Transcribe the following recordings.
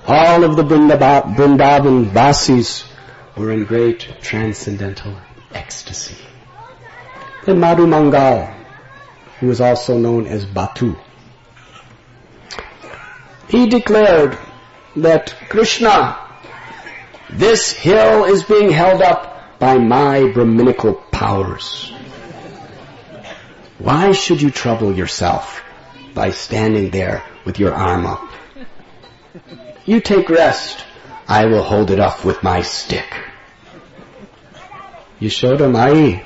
All of the Vrindavan Vasis were in great transcendental ecstasy. Then Madhu Mangal, who was also known as Batu, he declared that Krishna, this hill is being held up by my Brahminical powers. Why should you trouble yourself by standing there with your arm up? You take rest. I will hold it up with my stick. Yashoda Mai,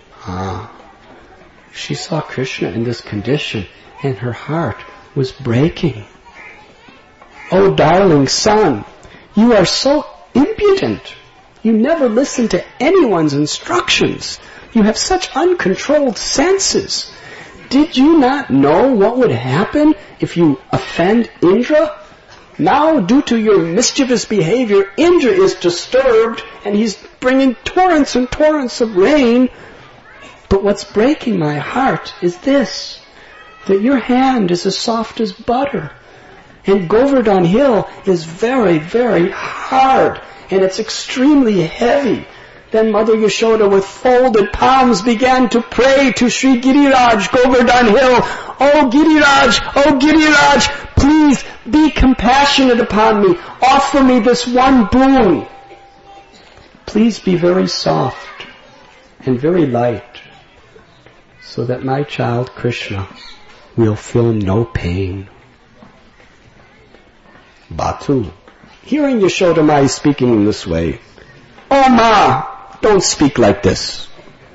she saw Krishna in this condition and her heart was breaking. Oh, darling son, you are so impudent. You never listen to anyone's instructions. You have such uncontrolled senses. Did you not know what would happen if you offend Indra? Now, due to your mischievous behavior, Indra is disturbed and he's bringing torrents and torrents of rain. But what's breaking my heart is this, that your hand is as soft as butter. And Govardhan Hill is very, very hard, and it's extremely heavy. Then Mother Yashoda with folded palms began to pray to Sri Giriraj, Govardhan Hill. Oh Giriraj, please be compassionate upon me. Offer me this one boon. Please be very soft and very light, so that my child Krishna will feel no pain. Batu, hearing Yashoda Mai speaking in this way, oh Ma, don't speak like this.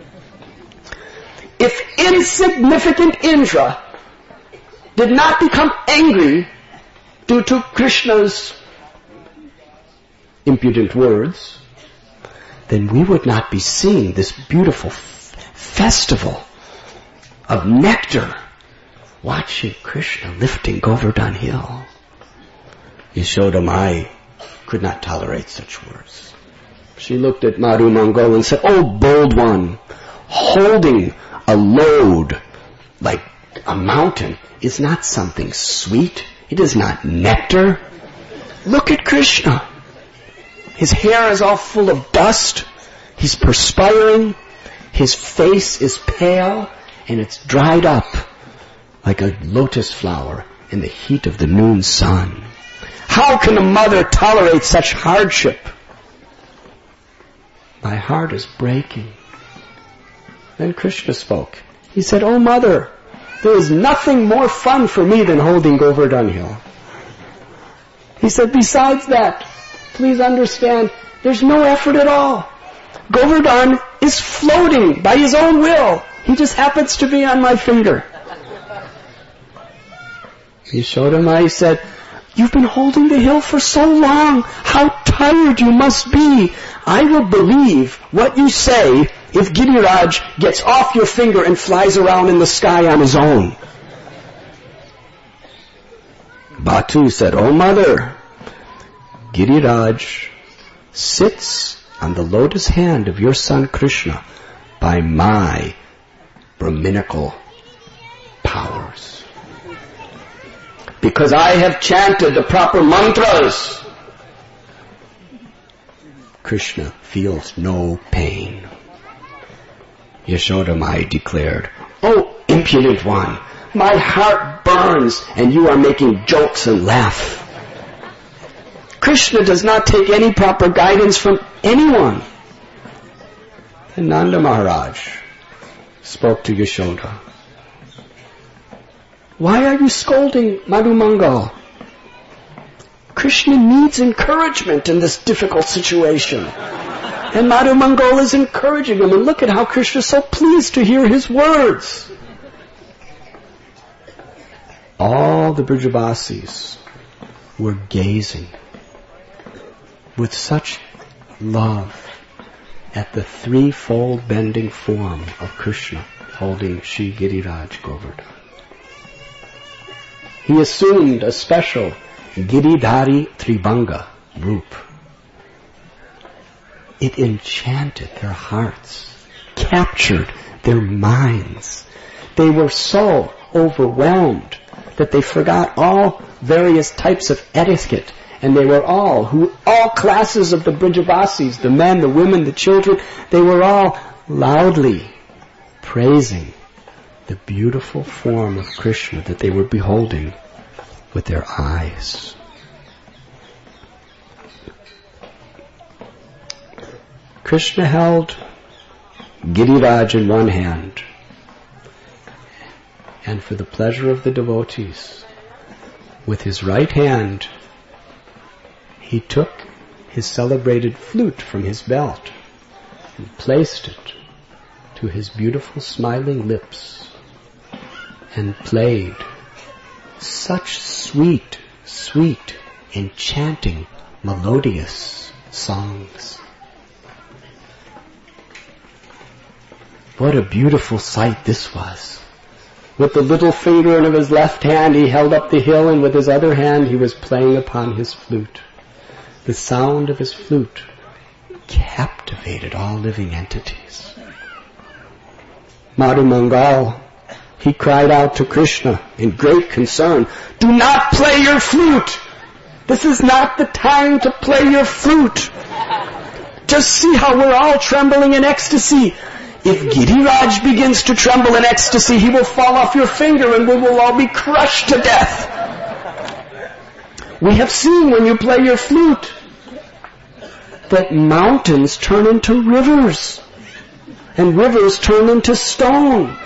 If insignificant Indra did not become angry due to Krishna's impudent words, then we would not be seeing this beautiful festival of nectar, watching Krishna lifting Govardhan Hill. Yashoda Mai could not tolerate such words. She looked at Madhu Mangal and said, oh bold one, holding a load like a mountain is not something sweet. It is not nectar. Look at Krishna. His hair is all full of dust. He's perspiring. His face is pale and it's dried up like a lotus flower in the heat of the noon sun. How can a mother tolerate such hardship? My heart is breaking. Then Krishna spoke. He said, oh mother, there is nothing more fun for me than holding Govardhan Hill. He said, besides that, please understand, there's no effort at all. Govardhan is floating by his own will. He just happens to be on my finger. Yashoda Mai said, you've been holding the hill for so long. How tired you must be. I will believe what you say if Giriraj gets off your finger and flies around in the sky on his own. Batu said, oh mother, Giriraj sits on the lotus hand of your son Krishna by my Brahminical powers. Because I have chanted the proper mantras, Krishna feels no pain. Yashoda Mai declared, oh impudent one, my heart burns and you are making jokes and laugh. Krishna does not take any proper guidance from anyone. And Nanda Maharaj spoke to Yashoda. Why are you scolding Madhu Mangal? Krishna needs encouragement in this difficult situation. And Madhu Mangal is encouraging him. And look at how Krishna is so pleased to hear his words. All the Brajavasis were gazing with such love at the threefold bending form of Krishna holding Shri Giriraj Govardhan. He assumed a special Giridhari Tribhanga roop. It enchanted their hearts, captured their minds. They were so overwhelmed that they forgot all various types of etiquette And they were all classes of the Brajavasis, the men, the women, the children, they were all loudly praising the beautiful form of Krishna that they were beholding with their eyes. Krishna held Giriraj in one hand, and for the pleasure of the devotees, with his right hand, he took his celebrated flute from his belt and placed it to his beautiful smiling lips and played such sweet, sweet, enchanting, melodious songs. What a beautiful sight this was. With the little finger of his left hand he held up the hill, and with his other hand he was playing upon his flute. The sound of his flute captivated all living entities. Madhu Mangal, he cried out to Krishna in great concern, "Do not play your flute! This is not the time to play your flute! Just see how we're all trembling in ecstasy. If Giriraj begins to tremble in ecstasy, he will fall off your finger and we will all be crushed to death. We have seen when you play your flute that mountains turn into rivers and rivers turn into stone.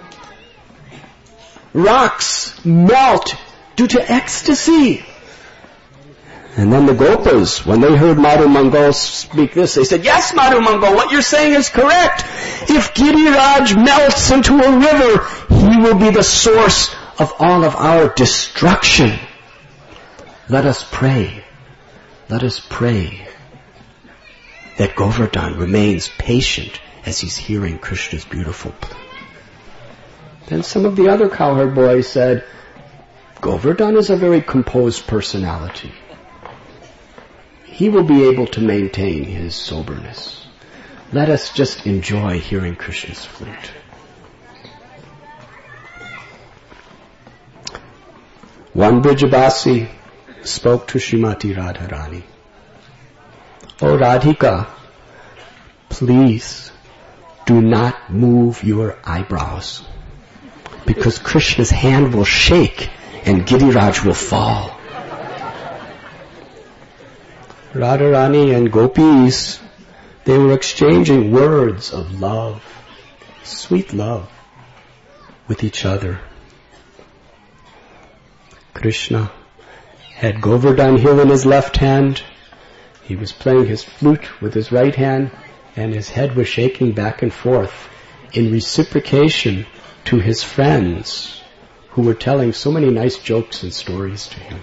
Rocks melt due to ecstasy." And then the Gopas, when they heard Madhu Mangal speak this, they said, "Yes, Madhu Mangal, what you're saying is correct. If Giriraj melts into a river, he will be the source of all of our destruction. Let us pray. Let us pray that Govardhan remains patient as he's hearing Krishna's beautiful plea." Then some of the other cowherd boys said, "Govardhan is a very composed personality. He will be able to maintain his soberness. Let us just enjoy hearing Krishna's flute." One Brajavasi spoke to Srimati Radharani. "Oh Radhika, please do not move your eyebrows, because Krishna's hand will shake and Giriraj will fall." Radharani and gopis, they were exchanging words of love, sweet love, with each other. Krishna had Govardhan hill in his left hand. He was playing his flute with his right hand, and his head was shaking back and forth in reciprocation to his friends who were telling so many nice jokes and stories to him.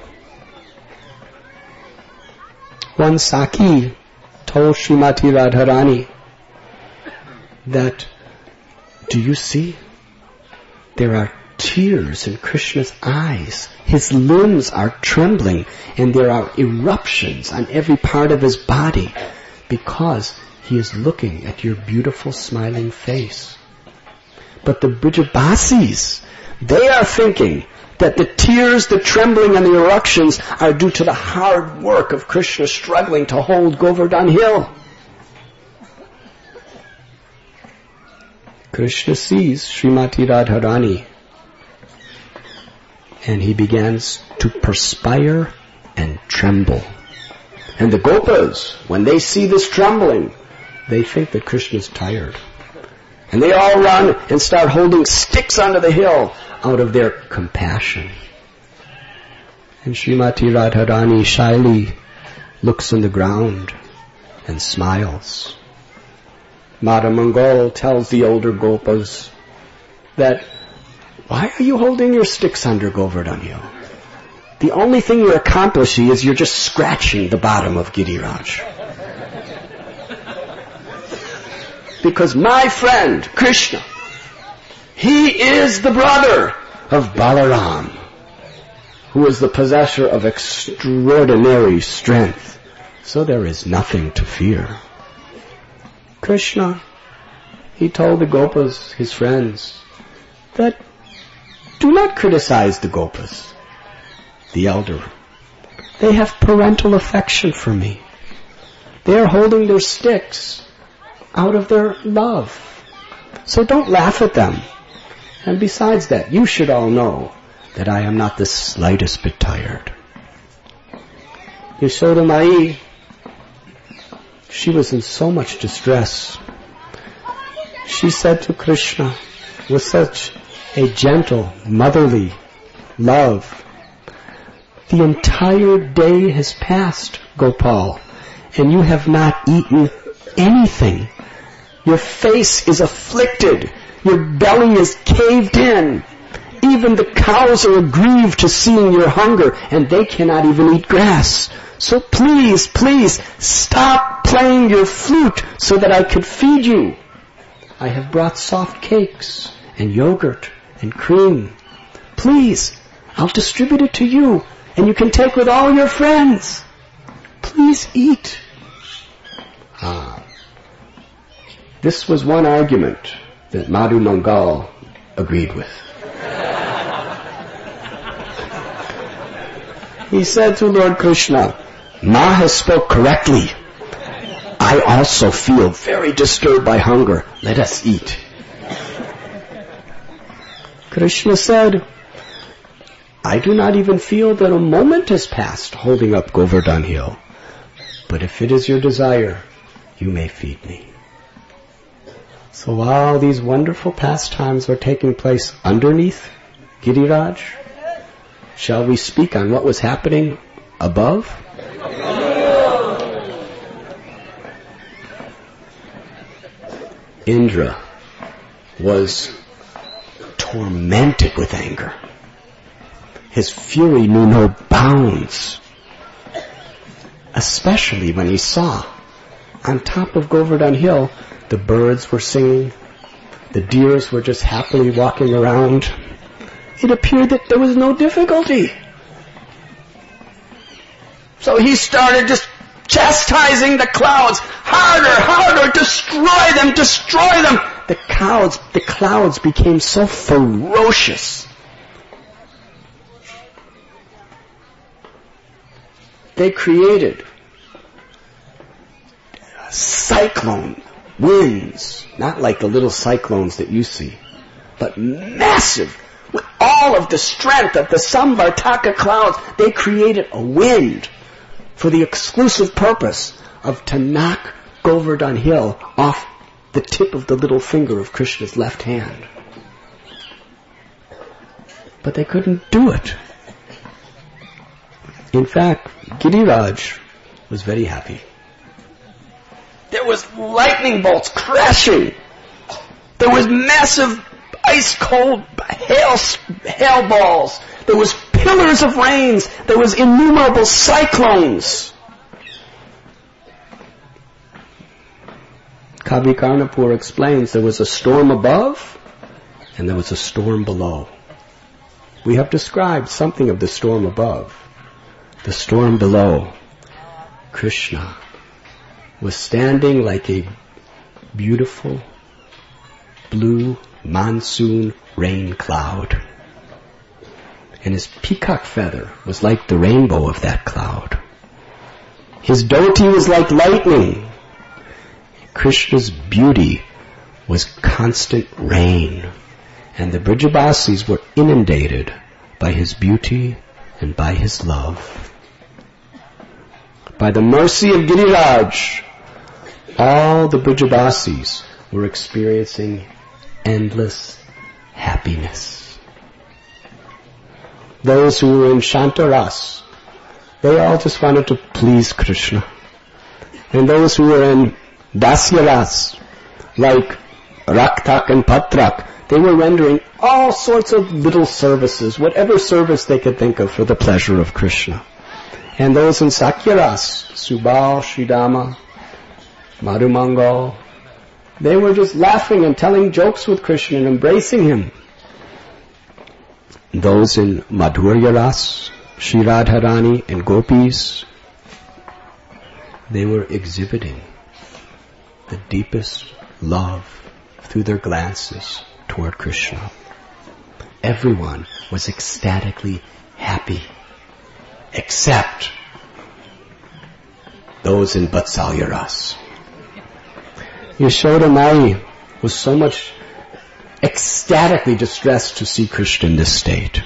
One Saki told Srimati Radharani that, "Do you see? There are tears in Krishna's eyes. His limbs are trembling and there are eruptions on every part of his body because he is looking at your beautiful smiling face." But the Brajavasis, they are thinking that the tears, the trembling, and the eruptions are due to the hard work of Krishna struggling to hold Govardhan hill. Krishna sees Srimati Radharani, and he begins to perspire and tremble. And the Gopas, when they see this trembling, they think that Krishna's tired. And they all run and start holding sticks onto the hill out of their compassion. And Srimati Radharani shyly looks on the ground and smiles. Madhu Mangal tells the older Gopas that, "Why are you holding your sticks under Govardhan hill? The only thing you're accomplishing is you're just scratching the bottom of Giriraj. Because my friend, Krishna, he is the brother of Balaram, who is the possessor of extraordinary strength. So there is nothing to fear." Krishna, he told the Gopas, his friends, that do not criticize the Gopas. The elder They have parental affection for me. They are holding their sticks out of their love. So don't laugh at them. And besides that, you should all know that I am not the slightest bit tired. Yashoda Mai, she was in so much distress. She said to Krishna with such a gentle, motherly love, the entire day has passed, Gopal, and you have not eaten anything. Your face is afflicted. Your belly is caved in. Even the cows are aggrieved to seeing your hunger, and they cannot even eat grass. So please, please, stop playing your flute so that I could feed you. I have brought soft cakes and yogurt and cream. Please, I'll distribute it to you, and you can take with all your friends. Please eat. This was one argument that Madhu Mangal agreed with. He said to Lord Krishna, Ma has spoke correctly. I also feel very disturbed by hunger. Let us eat. Krishna said, I do not even feel that a moment has passed holding up Govardhan Hill. But if it is your desire, you may feed me. So while these wonderful pastimes are taking place underneath Giriraj, shall we speak on what was happening above? Indra was tormented with anger. His fury knew no bounds, especially when he saw on top of Govardhan Hill the birds were singing, the deers were just happily walking around. It appeared that there was no difficulty. So he started just chastising the clouds. Harder, destroy them. The clouds became so ferocious. They created cyclone winds, not like the little cyclones that you see, but massive. With all of the strength of the Samvartaka clouds, they created a wind for the exclusive purpose of to knock Govardhan Hill off the tip of the little finger of Krishna's left hand. But they couldn't do it. In fact, Giriraj was very happy. There was lightning bolts crashing. There was massive ice-cold hail balls. There was pillars of rains. There was innumerable cyclones. Kavi Karnapur explains there was a storm above and there was a storm below. We have described something of the storm above. The storm below, Krishna was standing like a beautiful blue monsoon rain cloud. And his peacock feather was like the rainbow of that cloud. His dhoti was like lightning. Krishna's beauty was constant rain. And the Brijabasis were inundated by his beauty and by his love. By the mercy of Giriraj, all the Brijabasis were experiencing endless happiness. Those who were in Shantaras, they all just wanted to please Krishna. And those who were in Dasyaras, like Raktak and Patrak, they were rendering all sorts of little services, whatever service they could think of for the pleasure of Krishna. And those in Sakyaras, Subal, Sridama, Madhu Mangal, they were just laughing and telling jokes with Krishna and embracing him. Those in Madhurya Ras, Shri Radharani and Gopis, they were exhibiting the deepest love through their glances toward Krishna. Everyone was ecstatically happy, except those in Vatsalya Ras. Yashoda Mai was so much ecstatically distressed to see Krishna in this state.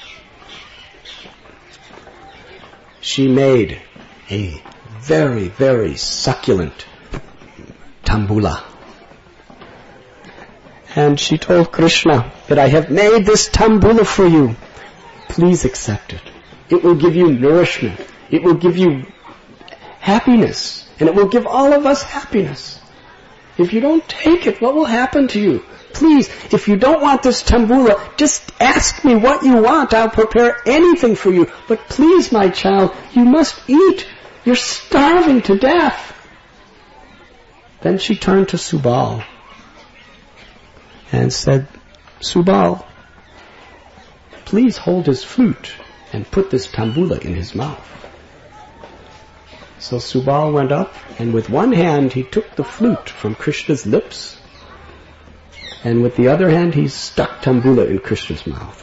She made a very, very succulent tambula. And she told Krishna that I have made this tambula for you. Please accept it. It will give you nourishment. It will give you happiness. And it will give all of us happiness. If you don't take it, what will happen to you? Please, if you don't want this tambula, just ask me what you want. I'll prepare anything for you. But please, my child, you must eat. You're starving to death. Then she turned to Subal and said, Subal, please hold his flute and put this tambula in his mouth. So Subal went up, and with one hand he took the flute from Krishna's lips, and with the other hand he stuck tambula in Krishna's mouth.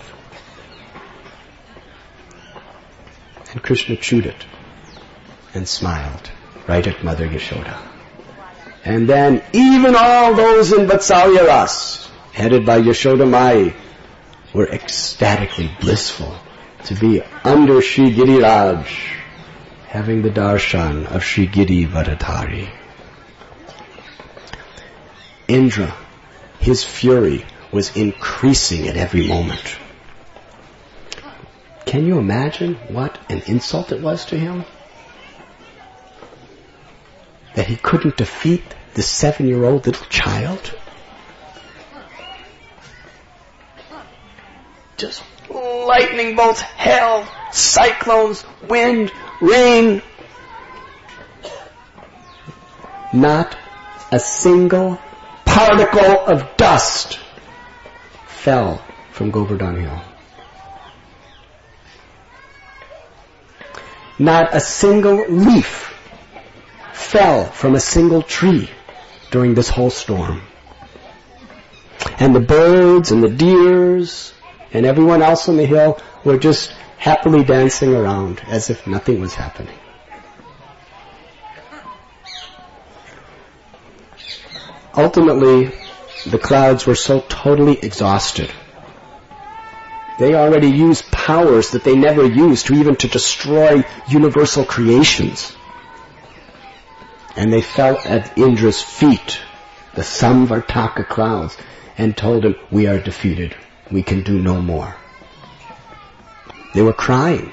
And Krishna chewed it and smiled right at Mother Yashoda. And then even all those in Vatsalya Ras, headed by Yashoda Mai, were ecstatically blissful to be under Shri Giriraj, having the darshan of Shri Giri Vadadhari. Indra, his fury was increasing at every moment. Can you imagine what an insult it was to him? That he couldn't defeat the 7-year-old little child? Just lightning bolts, hail, cyclones, wind, rain. Not a single particle of dust fell from Govardhan Hill. Not a single leaf fell from a single tree during this whole storm. And the birds and the deers and everyone else on the hill were just happily dancing around as if nothing was happening. Ultimately, the clouds were so totally exhausted. They already used powers that they never used to destroy universal creations. And they fell at Indra's feet, the Samvartaka clouds, and told him, we are defeated. We can do no more. They were crying.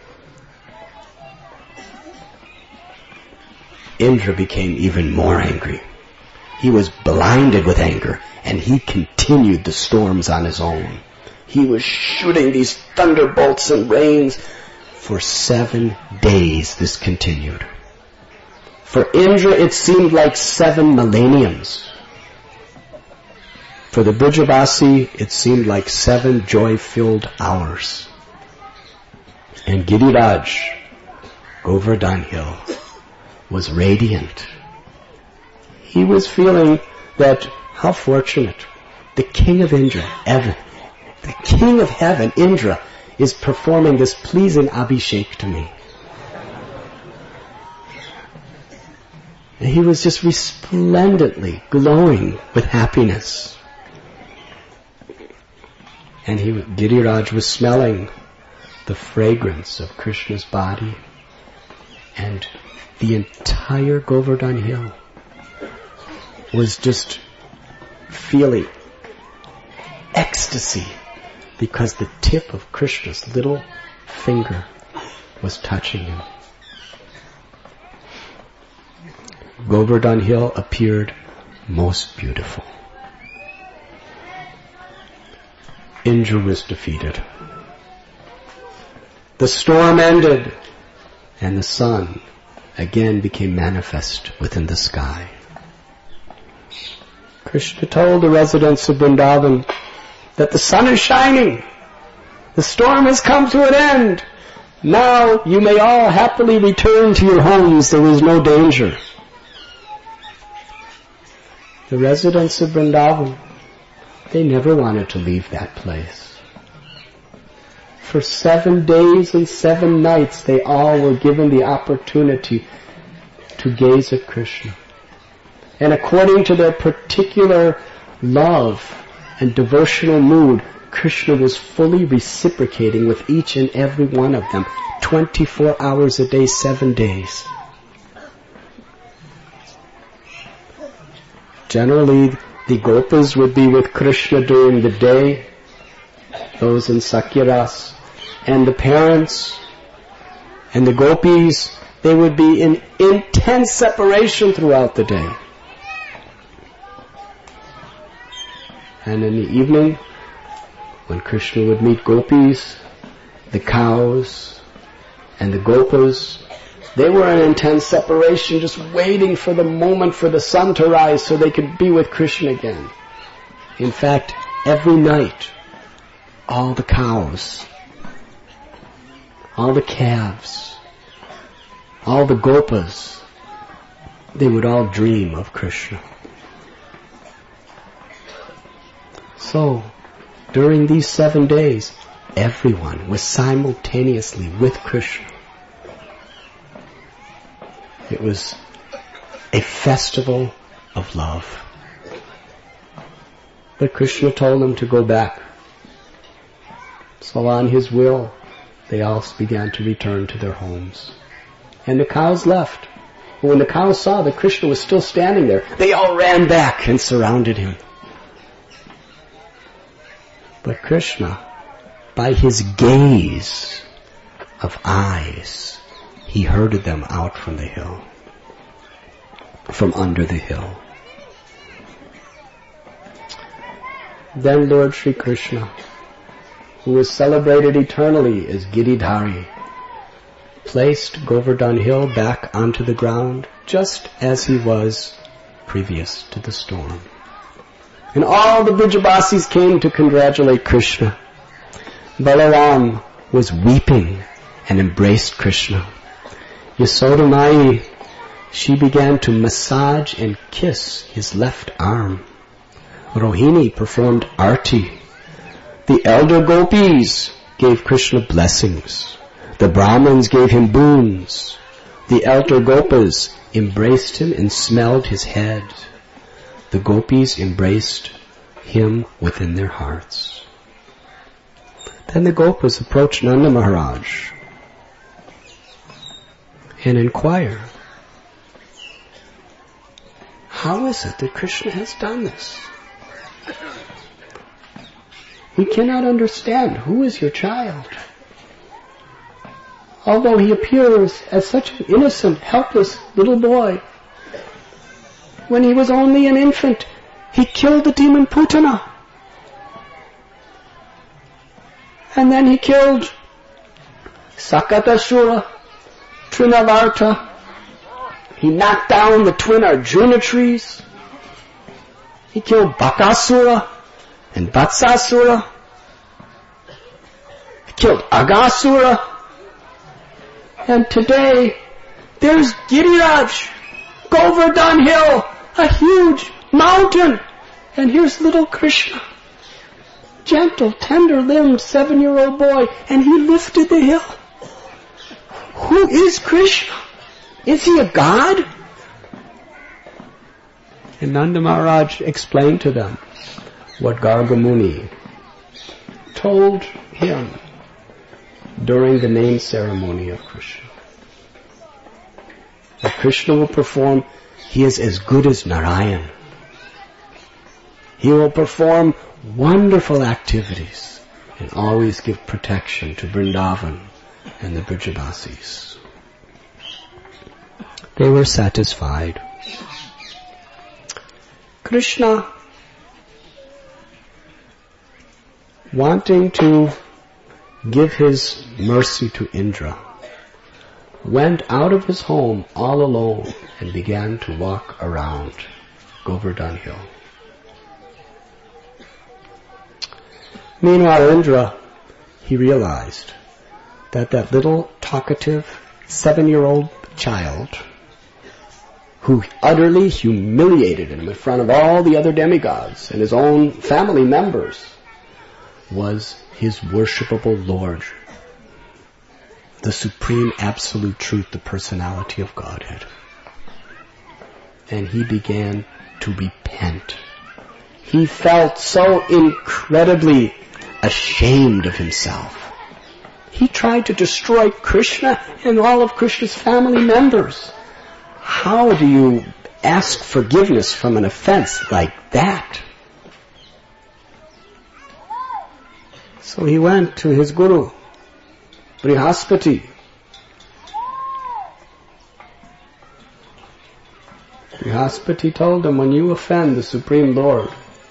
Indra became even more angry. He was blinded with anger, and he continued the storms on his own. He was shooting these thunderbolts and rains. For 7 days this continued. For Indra it seemed like 7 millenniums. For the Brajavasi it seemed like 7 joy-filled hours. And Giriraj, Govardhan Hill, was radiant. He was feeling that, how fortunate, the king of Indra, the king of heaven, Indra, is performing this pleasing abhishek to me. And he was just resplendently glowing with happiness. And Giriraj was smelling the fragrance of Krishna's body, and the entire Govardhan Hill was just feeling ecstasy because the tip of Krishna's little finger was touching him. Govardhan Hill appeared most beautiful. Indra was defeated. The storm ended, and the sun again became manifest within the sky. Krishna told the residents of Vrindavan that the sun is shining. The storm has come to an end. Now you may all happily return to your homes. There is no danger. The residents of Vrindavan, they never wanted to leave that place. For 7 days and 7 nights, they all were given the opportunity to gaze at Krishna. And according to their particular love and devotional mood, Krishna was fully reciprocating with each and every one of them, 24 hours a day, 7 days. Generally, the Gopas would be with Krishna during the day, those in Sakyaras, and the parents and the Gopis, they would be in intense separation throughout the day. And in the evening, when Krishna would meet Gopis, the cows, and the Gopas, they were in intense separation, just waiting for the moment for the sun to rise so they could be with Krishna again. In fact, every night, all the cows, all the calves, all the Gopas, they would all dream of Krishna. So, during these 7 days, everyone was simultaneously with Krishna. It was a festival of love. But Krishna told them to go back. So on his will, they all began to return to their homes. And the cows left. And when the cows saw that Krishna was still standing there, they all ran back and surrounded him. But Krishna, by his gaze of eyes, he herded them out from the hill, from under the hill. Then Lord Sri Krishna, who is celebrated eternally as Giridhari, placed Govardhan Hill back onto the ground just as he was previous to the storm. And all the Brijabasis came to congratulate Krishna. Balaram was weeping and embraced Krishna. Yasoda Mai, she began to massage and kiss his left arm. Rohini performed arti. The elder gopis gave Krishna blessings. The Brahmins gave him boons. The elder gopas embraced him and smelled his head. The gopis embraced him within their hearts. Then the gopas approached Nanda Maharaj and inquire, how is it that Krishna has done this? We cannot understand. Who is your child? Although he appears as such an innocent, helpless little boy, when he was only an infant, he killed the demon Putana. And then he killed Sakatasura, Trinavarta. He knocked down the twin Arjuna trees. He killed Bakasura and Vatsasura. He killed Agasura. And today, there's Giriraj, Govardhan Hill, a huge mountain. And here's little Krishna, gentle, tender-limbed 7-year-old boy, and he lifted the hill. Who is Krishna? Is he a god? And Nanda Maharaj explained to them what Garga Muni told him during the name ceremony of Krishna. That Krishna will perform, he is as good as Narayan. He will perform wonderful activities and always give protection to Vrindavan and the Brijabasis. They were satisfied. Krishna, wanting to give his mercy to Indra, went out of his home all alone and began to walk around Govardhan Hill. Meanwhile, Indra, he realized that that little talkative 7-year-old child who utterly humiliated him in front of all the other demigods and his own family members was his worshipable Lord, the supreme absolute truth, the personality of Godhead. and he began to repent. He felt so incredibly ashamed of himself. He tried to destroy Krishna and all of Krishna's family members. How do you ask forgiveness from an offense like that? So he went to his guru, Brihaspati. Brihaspati told him, when you offend the Supreme Lord,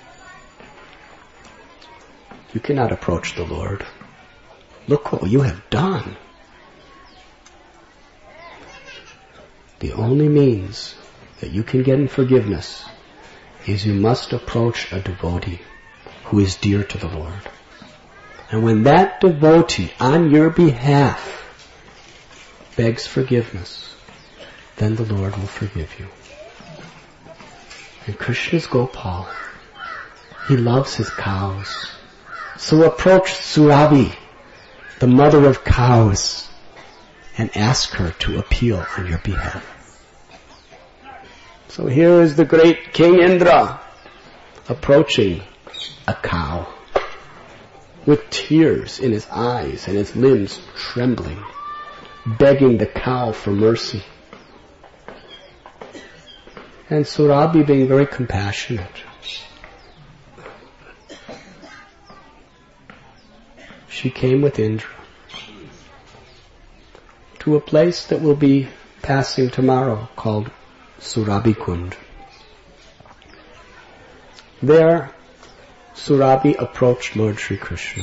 you cannot approach the Lord. Look what you have done. The only means that you can get in forgiveness is you must approach a devotee who is dear to the Lord. And when that devotee on your behalf begs forgiveness, then the Lord will forgive you. And Krishna's Gopal. He loves his cows. So approach Surabhi, the mother of cows, and ask her to appeal on your behalf. So here is the great King Indra approaching a cow with tears in his eyes and his limbs trembling, begging the cow for mercy. And Surabhi being very compassionate, she came with Indra to a place that will be passing tomorrow called Surabhi Kund. There, Surabhi approached Lord Sri Krishna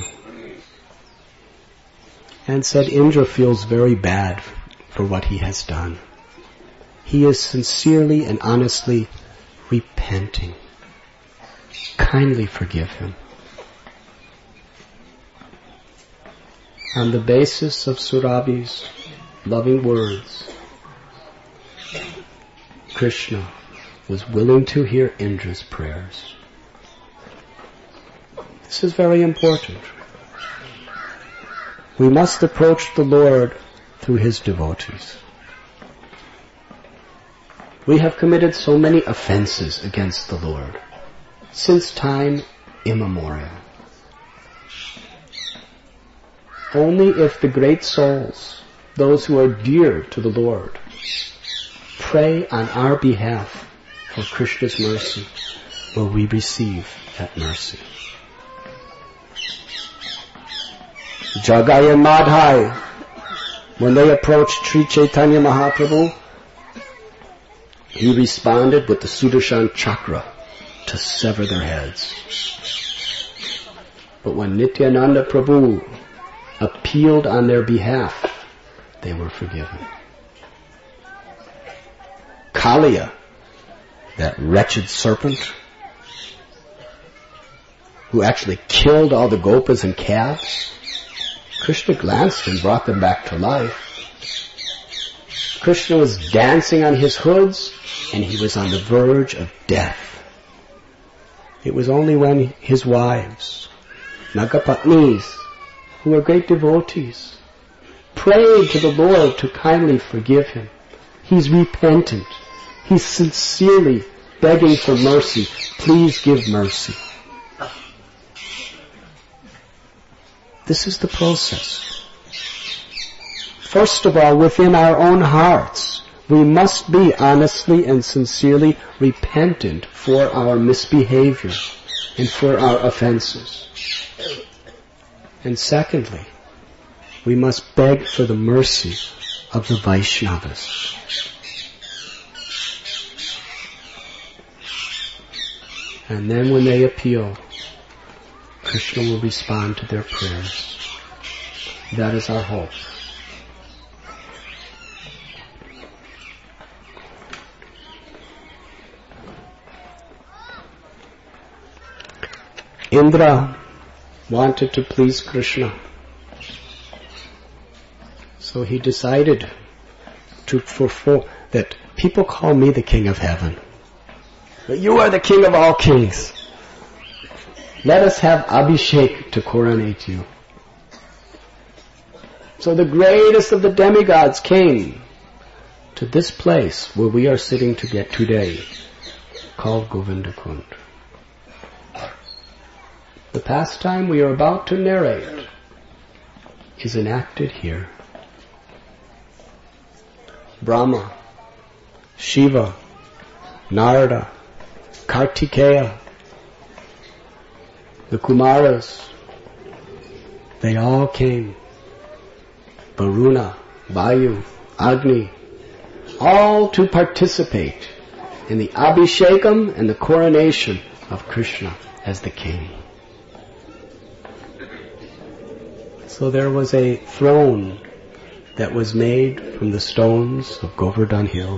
and said, Indra feels very bad for what he has done. He is sincerely and honestly repenting. Kindly forgive him. On the basis of Surabhi's loving words, Krishna was willing to hear Indra's prayers. This is very important. We must approach the Lord through his devotees. We have committed so many offenses against the Lord since time immemorial. Only if the great souls, those who are dear to the Lord, pray on our behalf for Krishna's mercy, will we receive that mercy. Jagai and Madhai, when they approached Sri Chaitanya Mahaprabhu, he responded with the Sudarshan Chakra to sever their heads. But when Nityananda Prabhu appealed on their behalf, they were forgiven. Kaliya, that wretched serpent, who actually killed all the gopas and calves, Krishna glanced and brought them back to life. Krishna was dancing on his hoods, and he was on the verge of death. It was only when his wives, Nagapatnis, who were great devotees, prayed to the Lord to kindly forgive him. He's repentant. He's sincerely begging for mercy. Please give mercy. This is the process. First of all, within our own hearts, we must be honestly and sincerely repentant for our misbehavior and for our offenses. And secondly, we must beg for the mercy of the Vaishnavas. And then when they appeal, Krishna will respond to their prayers. That is our hope. Indra wanted to please Krishna. So he decided that people call me the King of Heaven. But you are the King of all kings. Let us have Abhishek to coronate you. So the greatest of the demigods came to to this place where we are sitting to get today, called Govinda Kund. The pastime we are about to narrate is enacted here. Brahma, Shiva, Narada, Kartikeya, the Kumaras, they all came. Varuna, Vayu, Agni, all to participate in the Abhishekam and the coronation of Krishna as the king. So there was a throne that was made from the stones of Govardhan Hill.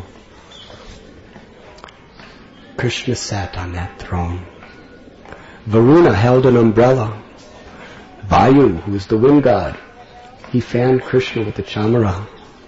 Krishna sat on that throne. Varuna held an umbrella. Vayu, who is the wind god, he fanned Krishna with the chamara.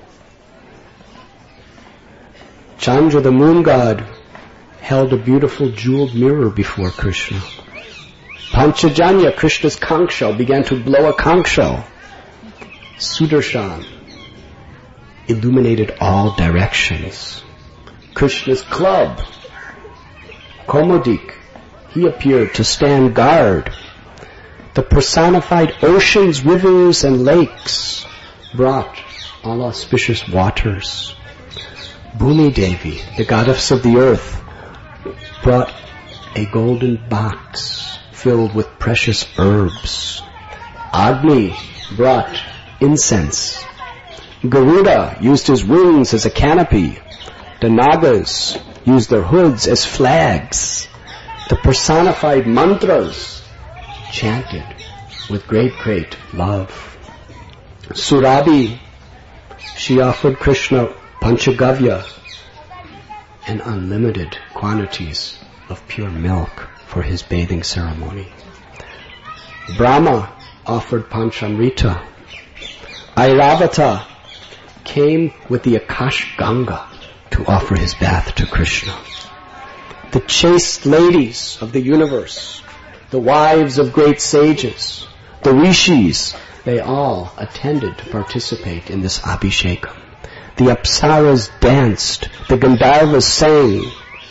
Chandra, the moon god, held a beautiful jeweled mirror before Krishna. Panchajanya, Krishna's conch shell, began to blow a conch shell. Sudarshan illuminated all directions. Krishna's club, Komodik, he appeared to stand guard. The personified oceans, rivers, and lakes brought all auspicious waters. Bhumi Devi, the goddess of the earth, brought a golden box filled with precious herbs. Agni brought incense. Garuda used his wings as a canopy. The Nagas used their hoods as flags. The personified mantras chanted with great love. Surabhi, she offered Krishna Panchagavya and unlimited quantities of pure milk for his bathing ceremony. Brahma offered Panchamrita. Airavata came with the Akash Ganga to offer his bath to Krishna. The chaste ladies of the universe, the wives of great sages, the rishis, they all attended to participate in this Abhishekam. The Apsaras danced, the Gandharvas sang.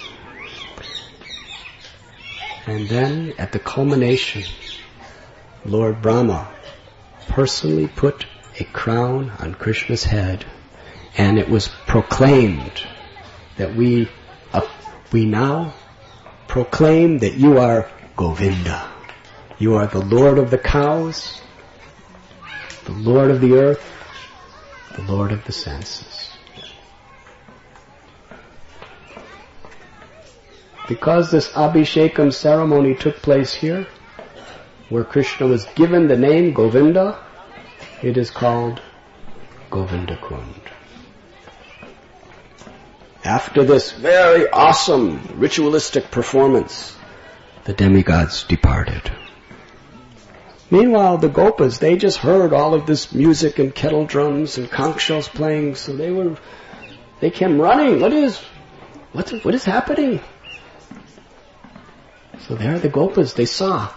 And then, at the culmination, Lord Brahma personally put a crown on Krishna's head, and it was proclaimed that we now proclaim that you are Govinda. You are the Lord of the cows, the Lord of the earth, the Lord of the senses. Because this Abhishekam ceremony took place here, where Krishna was given the name Govinda, it is called Govinda Kund. After this very awesome ritualistic performance, the demigods departed. Meanwhile, the Gopas, they just heard all of this music and kettle drums and conch shells playing, so they came running. What is happening? So there the Gopas, they saw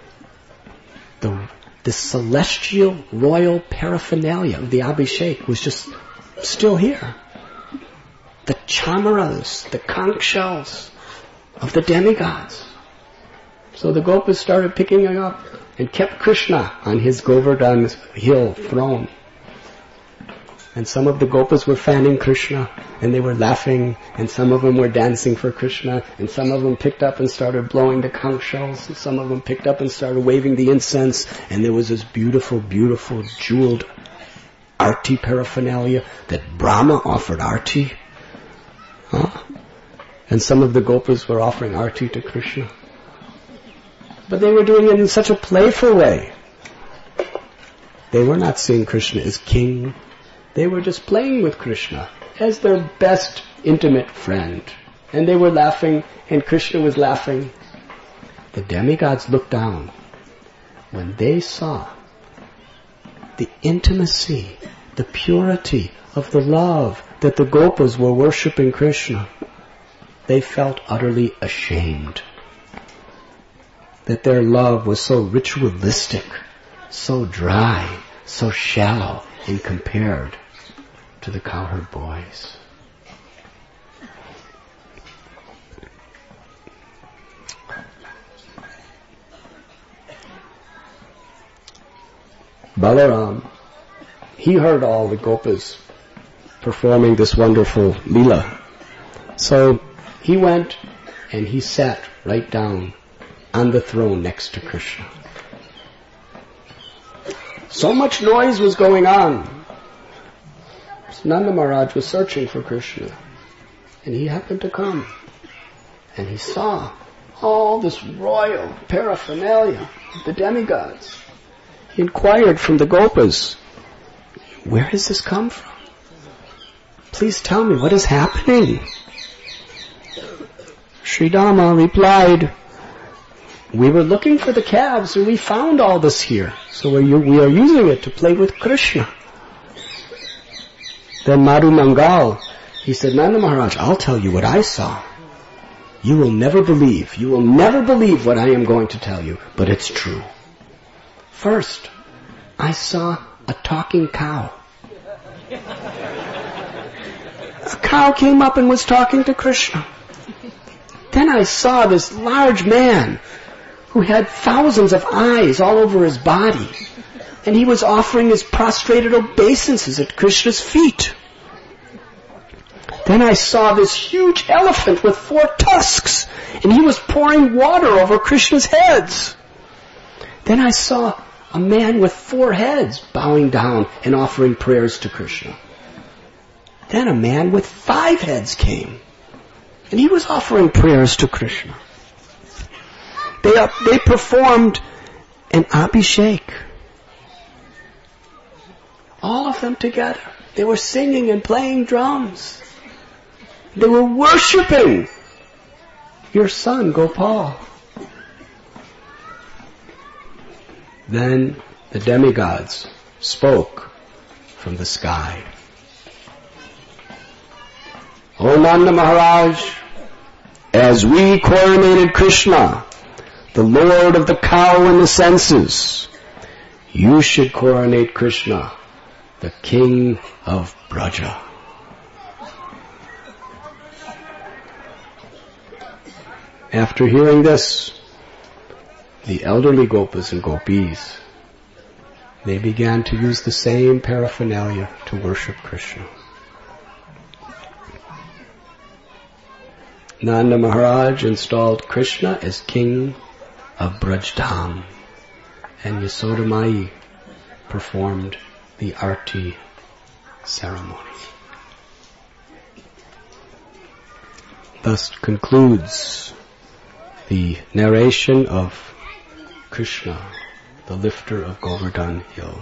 the celestial royal paraphernalia of the Abhishek was just still here. The chamaras, the conch shells of the demigods. So the Gopas started picking it up and kept Krishna on his Govardhan hill throne. And some of the Gopas were fanning Krishna, and they were laughing, and some of them were dancing for Krishna, and some of them picked up and started blowing the conch shells, and some of them picked up and started waving the incense, and there was this beautiful, beautiful jeweled arti paraphernalia that Brahma offered arti. And some of the Gopas were offering arti to Krishna. But they were doing it in such a playful way. They were not seeing Krishna as king. They were just playing with Krishna as their best intimate friend. And they were laughing, and Krishna was laughing. The demigods looked down when they saw the intimacy, the purity of the love that the Gopas were worshipping Krishna. They felt utterly ashamed that their love was so ritualistic, so dry, so shallow, and compared to the cowherd boys. Balaram, he heard all the gopas performing this wonderful lila. So he went and he sat right down on the throne next to Krishna. So much noise was going on. Nanda Maharaj was searching for Krishna, and he happened to come, and he saw all this royal paraphernalia of the demigods. He inquired from the gopas, where has this come from? Please tell me what is happening. Sri Dhamma replied, we were looking for the calves and we found all this here. So we are using it to play with Krishna. Then Madhu Mangal, he said, Nanda Maharaj, I'll tell you what I saw. You will never believe. You will never believe what I am going to tell you, but it's true. First, I saw a talking cow. A cow came up and was talking to Krishna. Then I saw this large man who had thousands of eyes all over his body, and he was offering his prostrated obeisances at Krishna's feet. Then I saw this huge elephant with 4 tusks, and he was pouring water over Krishna's heads. Then I saw a man with 4 heads bowing down and offering prayers to Krishna. Then a man with 5 heads came, and he was offering prayers to Krishna. They performed an abhishek. All of them together. They were singing and playing drums. They were worshipping your son, Gopal. Then the demigods spoke from the sky. O Nanda Maharaj, as we coronated Krishna, the Lord of the cow and the senses, you should coronate Krishna, the King of Braja. After hearing this, the elderly gopas and gopis, they began to use the same paraphernalia to worship Krishna. Nanda Maharaj installed Krishna as king of Brajdham, and Yasoda Mai performed the Arti ceremony. Thus concludes the narration of Krishna, the lifter of Govardhan Hill.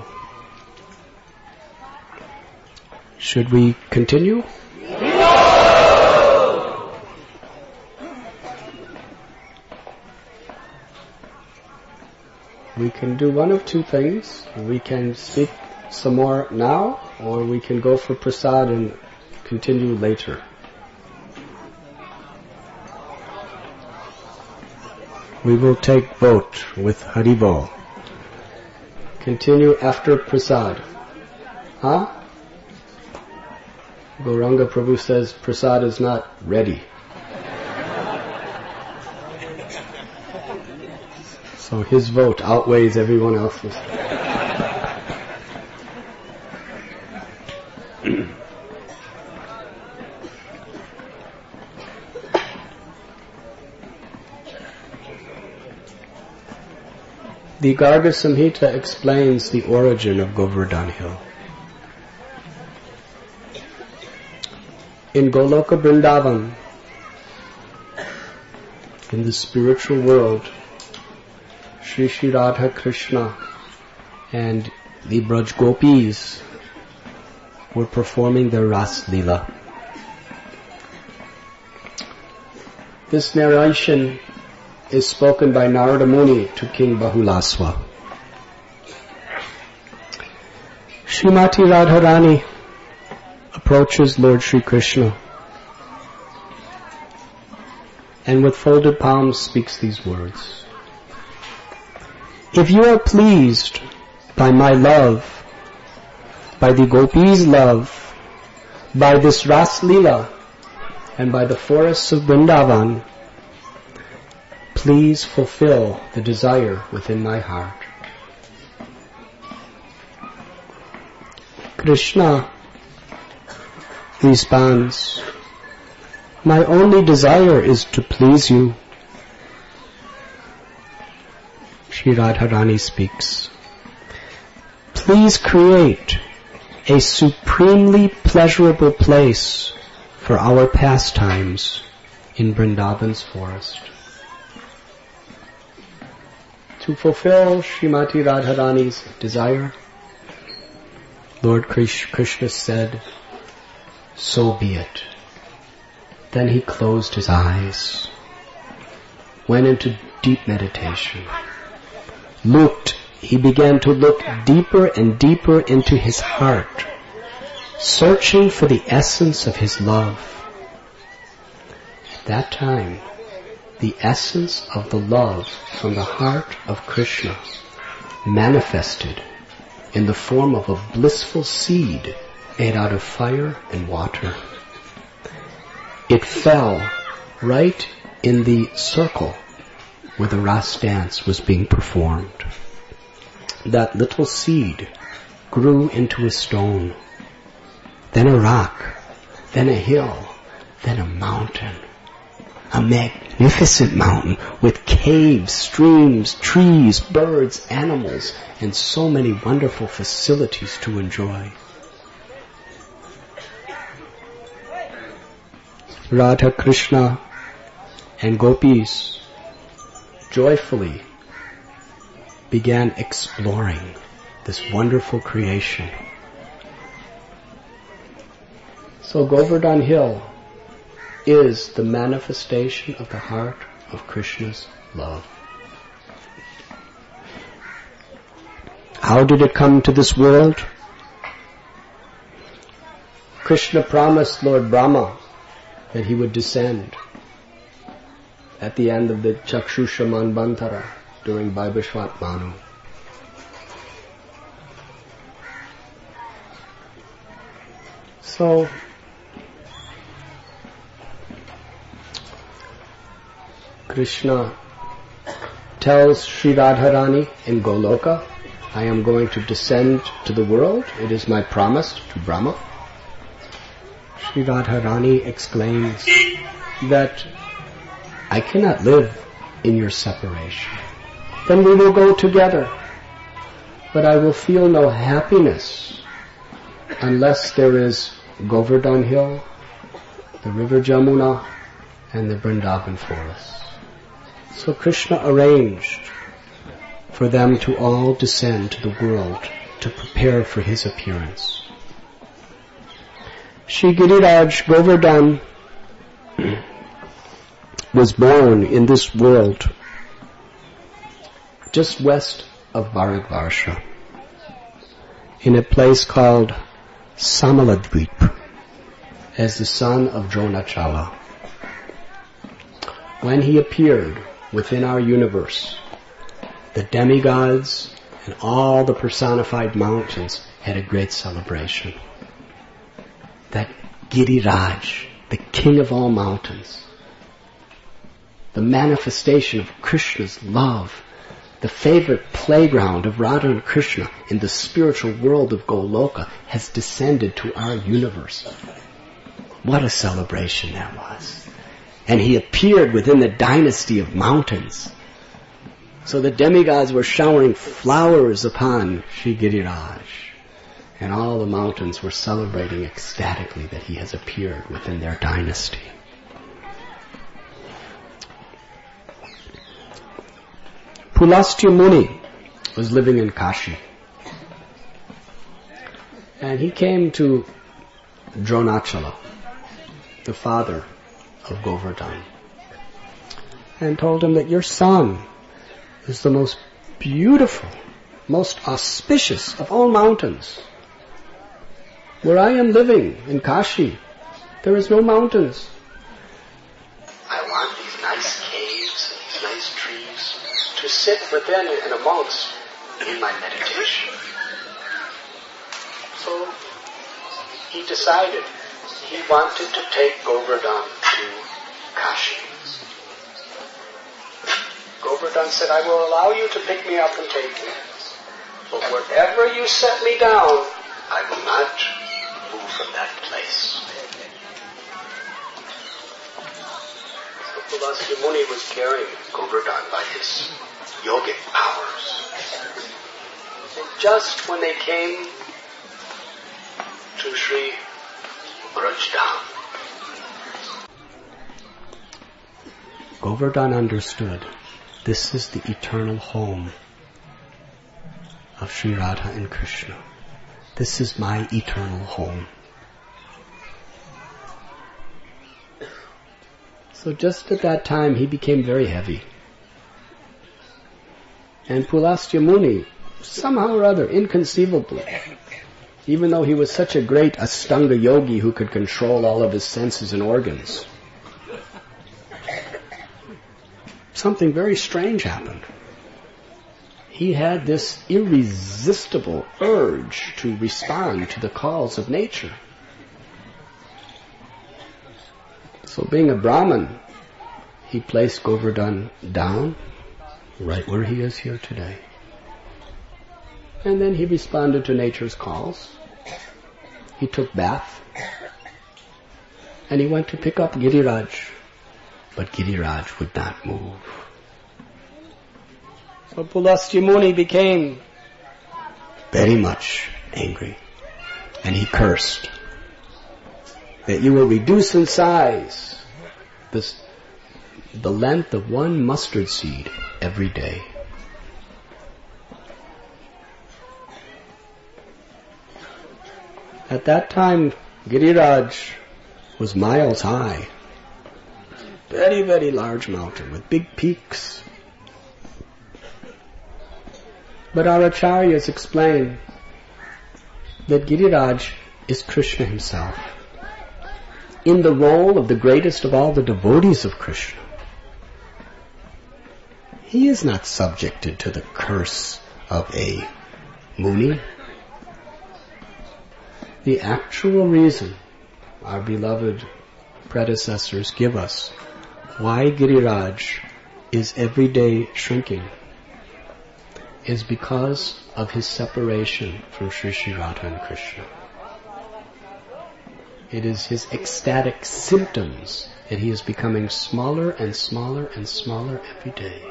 Should we continue? We can do one of 2 things. We can speak some more now, or we can go for prasad and continue later. We will take vote with Haribol. Continue after prasad. Huh? Gauranga Prabhu says prasad is not ready. So his vote outweighs everyone else's. The Garga Samhita explains the origin of Govardhan Hill. In Goloka Vrindavan, in the spiritual world, Shri Shri Radha Krishna and the Braj Gopis were performing their Ras Leela. This narration is spoken by Narada Muni to King Bahulaswa. Srimati Radharani approaches Lord Shri Krishna and with folded palms speaks these words. If you are pleased by my love, by the gopis' love, by this Ras Leela, and by the forests of Vrindavan, please fulfill the desire within my heart. Krishna responds, my only desire is to please you. Shri Radharani speaks, please create a supremely pleasurable place for our pastimes in Vrindavan's forest. To fulfill Srimati Radharani's desire, Lord Krishna said, so be it. Then he closed his eyes, went into deep meditation, he began to look deeper and deeper into his heart, searching for the essence of his love. At that time, the essence of the love from the heart of Krishna manifested in the form of a blissful seed made out of fire and water. It fell right in the circle where the Ras dance was being performed. That little seed grew into a stone, then a rock, then a hill, then a mountain. A magnificent mountain with caves, streams, trees, birds, animals, and so many wonderful facilities to enjoy. Radha, Krishna, and gopis joyfully began exploring this wonderful creation. So Govardhan Hill is the manifestation of the heart of Krishna's love. How did it come to this world? Krishna promised Lord Brahma that he would descend at the end of the Chakshusha Manvantara during Vaibhashvat Manu. So, Krishna tells Sri Radharani in Goloka, I am going to descend to the world. It is my promise to Brahma. Sri Radharani exclaims that I cannot live in your separation. Then we will go together. But I will feel no happiness unless there is Govardhan Hill, the river Jamuna, and the Vrindavan forest. So Krishna arranged for them to all descend to the world to prepare for his appearance. Shri Giriraj Govardhan was born in this world just west of Bharadvarsha in a place called Samaladvip as the son of Dronachala. When he appeared within our universe, the demigods and all the personified mountains had a great celebration. That Giriraj, the king of all mountains, the manifestation of Krishna's love, the favorite playground of Radha and Krishna in the spiritual world of Goloka, has descended to our universe. What a celebration that was. And he appeared within the dynasty of mountains. So the demigods were showering flowers upon Shri Giriraj. And all the mountains were celebrating ecstatically that he has appeared within their dynasty. Pulastya Muni was living in Kashi. And he came to Dronachala, the father of Govardhan, and told him that your son is the most beautiful, most auspicious of all mountains. Where I am living in Kashi, there is no mountains. I want these nice caves and these nice trees to sit within and amongst in my meditation. So he decided he wanted to take Govardhan to Kashi. Govardhan said, I will allow you to pick me up and take me. But wherever you set me down, I will not Pulasya Muni was carrying Govardhan by his yogic powers. And just when they came to Sri Brajdam, Govardhan understood this is the eternal home of Sri Radha and Krishna. This is my eternal home. So just at that time he became very heavy. And Pulasya Muni, somehow or other, inconceivably, even though he was such a great Astanga yogi who could control all of his senses and organs, something very strange happened. He had this irresistible urge to respond to the calls of nature. So being a Brahmin, he placed Govardhan down, right where he is here today. And then he responded to nature's calls. He took bath. And he went to pick up Giriraj. But Giriraj would not move. So Pulasya Muni became very much angry. And he cursed that you will reduce in size the length of one mustard seed every day. At that time, Giriraj was miles high. Very, very large mountain with big peaks. But our acharyas explain that Giriraj is Krishna himself, in the role of the greatest of all the devotees of Krishna. He is not subjected to the curse of a Muni. The actual reason our beloved predecessors give us why Giriraj is every day shrinking is because of his separation from Sri Sri Radha and Krishna. It is his ecstatic symptoms that he is becoming smaller and smaller and smaller every day.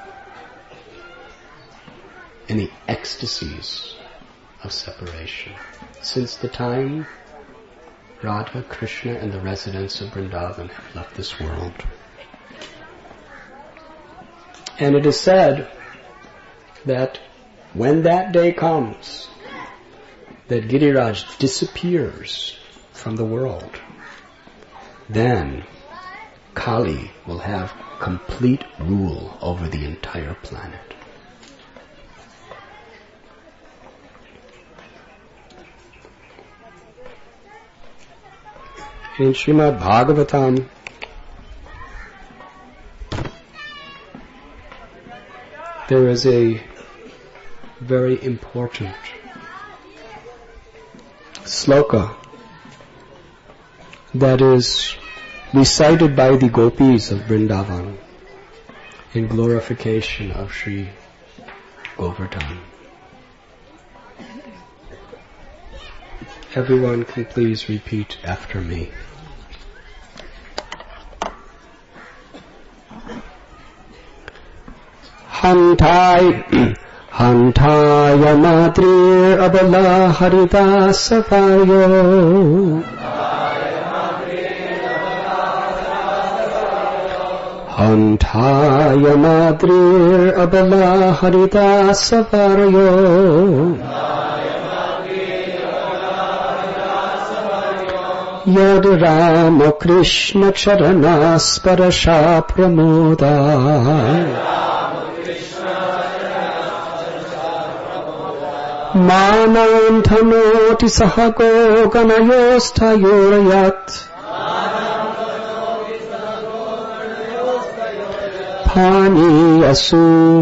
In the ecstasies of separation. Since the time Radha, Krishna, and the residents of Vrindavan have left this world. And it is said that when that day comes, that Giriraj disappears from the world, then Kali will have complete rule over the entire planet. In Srimad Bhagavatam, there is a very important sloka that is recited by the gopis of Vrindavan in glorification of Sri Govardhan. Everyone can please repeat after me. Hantaya madrir abala harita sapayo. Hantaya madrir abala harita sapayo. Yad Rama Krishna Charanas Parasha Pramoda Manam Thanoti Sahago Ganayosthayorayat Pani Asu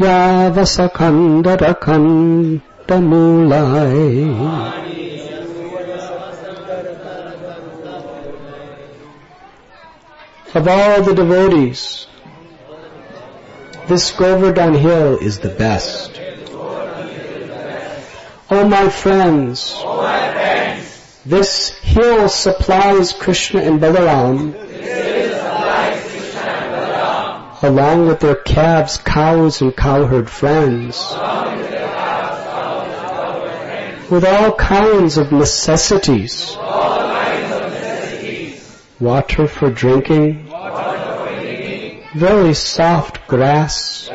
Yavasakandarakantamulai. Of all the devotees, this Govardhan hill is the best. Oh my friends, this hill supplies Krishna and Balaram along with their calves, cows, and cowherd friends, with all kinds of necessities, water for drinking, very soft grass,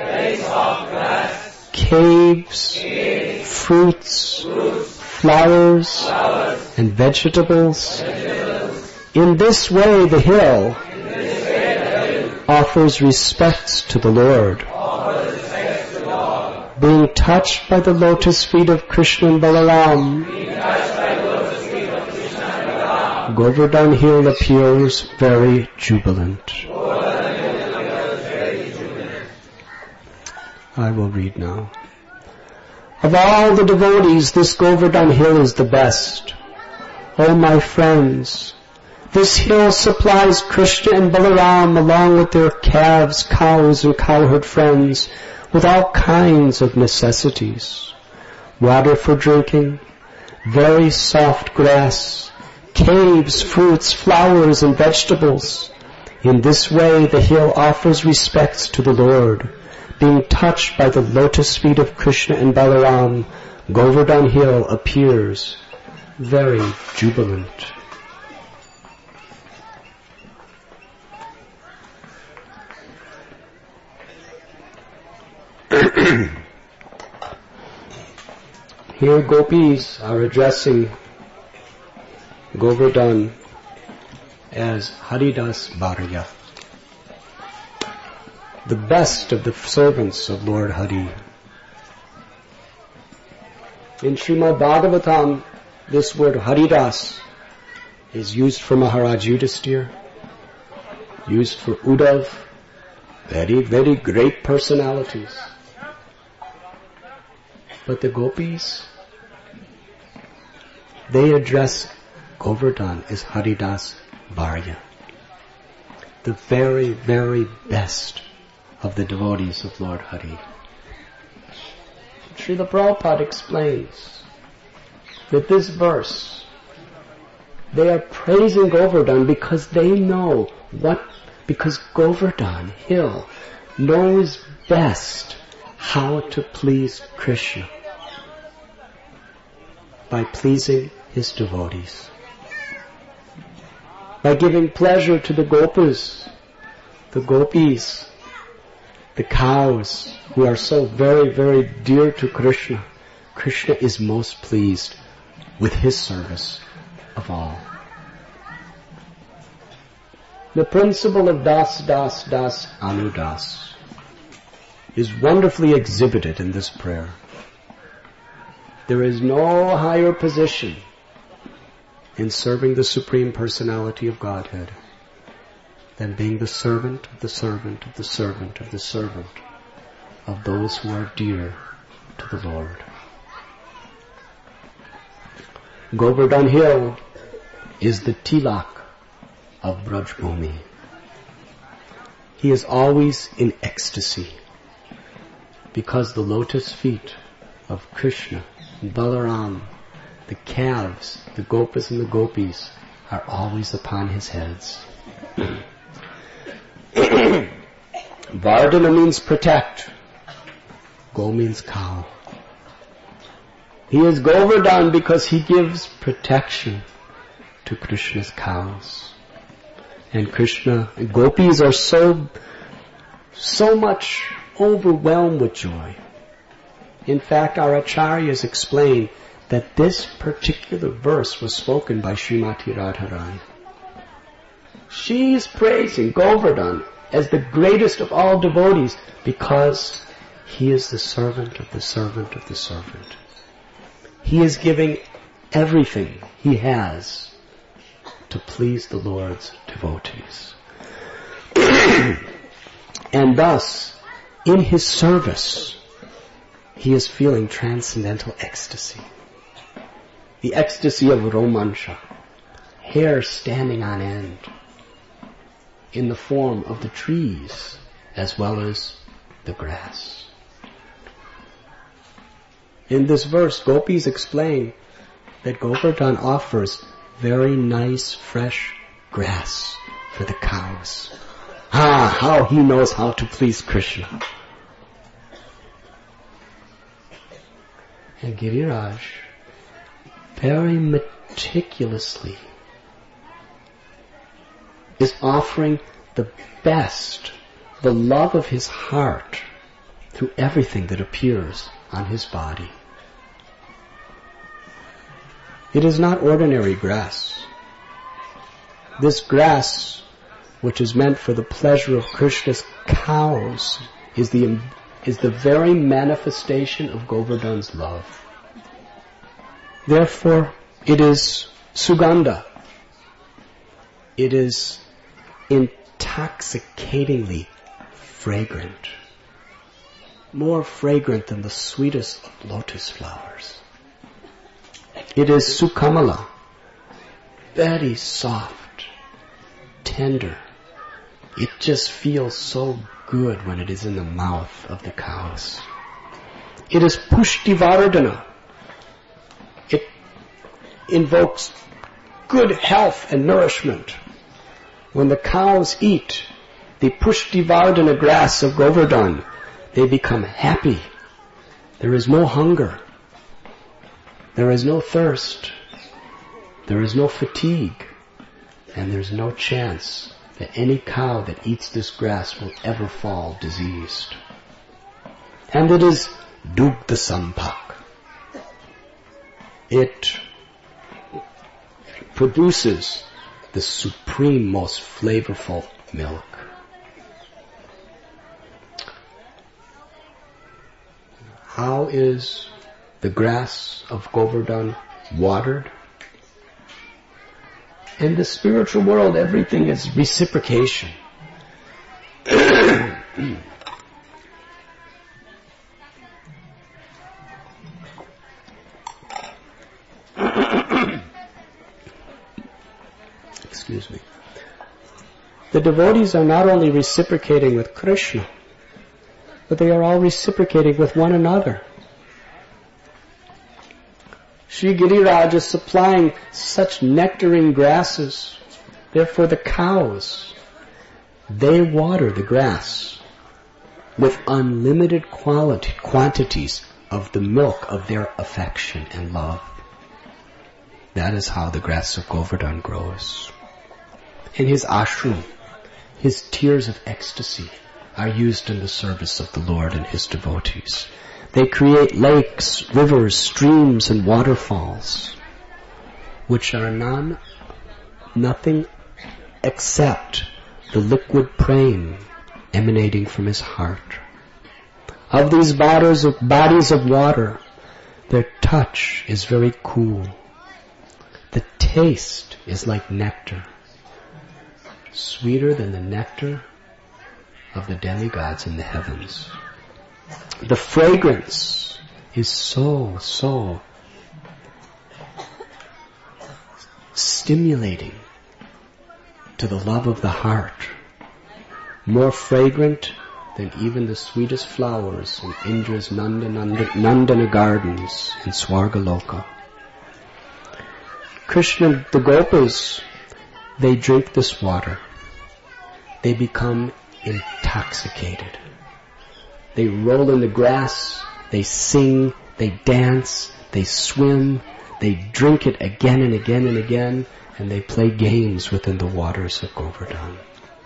caves, fruits, flowers, and vegetables. In this way the hill offers respects to the Lord. Being touched by the lotus feet of Krishna and Balaram, Govardhan Hill appears very jubilant. I will read now. Of all the devotees, this Govardhan Hill is the best. O my friends, this hill supplies Krishna and Balaram along with their calves, cows, and cowherd friends with all kinds of necessities. Water for drinking, very soft grass, caves, fruits, flowers, and vegetables. In this way the hill offers respects to the Lord. Being touched by the lotus feet of Krishna and Balaram, Govardhan Hill appears very jubilant. Here gopis are addressing Govardhan as Haridas Bharya, the best of the servants of Lord Hari. In Srimad Bhagavatam, this word Haridas is used for Maharaj Yudhisthira, used for Uddhav, very, very great personalities. But the gopis, they address Govardhan as Haridas Bharya, the very, very best of the devotees of Lord Hari. Srila Prabhupada explains that this verse, they are praising Govardhan because they know because Govardhan Hill knows best how to please Krishna by pleasing his devotees, by giving pleasure to the gopis, the cows who are so very, very dear to Krishna. Krishna is most pleased with his service of all. The principle of das, das, das, anudas is wonderfully exhibited in this prayer. There is no higher position in serving the Supreme Personality of Godhead than being the servant of the servant of the servant of the servant of those who are dear to the Lord. Govardhan Hill is the tilak of Braj Bhumi. He is always in ecstasy because the lotus feet of Krishna and Balaram, the calves, the gopas and the gopis, are always upon his heads. Vardhana means protect. Go means cow. He is Govardhan because he gives protection to Krishna's cows. And Krishna and gopis are so much overwhelmed with joy. In fact, our acharyas explain that this particular verse was spoken by Srimati Radharani. She is praising Govardhan as the greatest of all devotees because he is the servant of the servant of the servant. He is giving everything he has to please the Lord's devotees. And thus, in his service, he is feeling transcendental ecstasy. The ecstasy of romansha, hair standing on end, in the form of the trees as well as the grass. In this verse, gopis explain that Govardhan offers very nice, fresh grass for the cows. how he knows how to please Krishna. And Giriraj very meticulously is offering the best, the love of his heart through everything that appears on his body. It is not ordinary grass. This grass, which is meant for the pleasure of Krishna's cows, is the very manifestation of Govardhan's love. Therefore, it is sugandha. It is intoxicatingly fragrant. More fragrant than the sweetest lotus flowers. It is sukamala. Very soft, tender. It just feels so good when it is in the mouth of the cows. It is pushtivardhana. It invokes good health and nourishment. When the cows eat the pushtivardhana grass of Govardhan, they become happy. There is no hunger. There is no thirst. There is no fatigue. And there's no chance that any cow that eats this grass will ever fall diseased. And it is dugdha sampak. It produces the supreme, most flavorful milk. How is the grass of Govardhan watered? In the spiritual world, everything is reciprocation. Excuse me. The devotees are not only reciprocating with Krishna, but they are all reciprocating with one another. Sri Giriraj is supplying such nectarine grasses. Therefore the cows, they water the grass with unlimited quantities of the milk of their affection and love. That is how the grass of Govardhan grows. In his ashram, his tears of ecstasy are used in the service of the Lord and his devotees. They create lakes, rivers, streams, and waterfalls, which are nothing except the liquid prem emanating from his heart. Of these bodies of water, their touch is very cool. The taste is like nectar, sweeter than the nectar of the demigods in the heavens. The fragrance is so stimulating to the love of the heart, more fragrant than even the sweetest flowers in Indra's Nandana gardens in Swargaloka. Krishna, the Gopas, they drink this water. They become intoxicated. They roll in the grass, they sing, they dance, they swim, they drink it again and again and again, and they play games within the waters of Govardhan.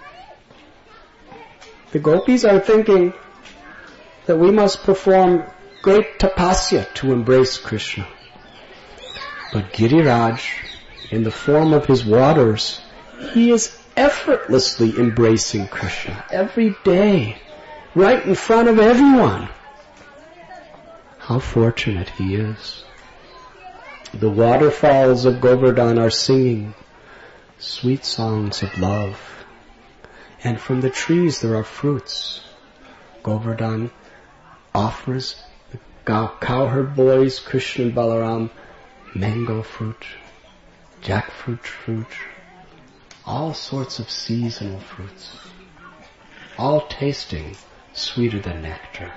The gopis are thinking that we must perform great tapasya to embrace Krishna. But Giriraj, in the form of his waters, he is effortlessly embracing Krishna every day, right in front of everyone. How fortunate he is. The waterfalls of Govardhan are singing sweet songs of love. And from the trees there are fruits. Govardhan offers the cowherd boys, Krishna and Balaram, mango fruit, jackfruit fruit, all sorts of seasonal fruits, all tasting sweeter than nectar.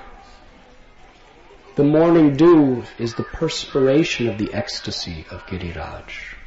The morning dew is the perspiration of the ecstasy of Giriraj.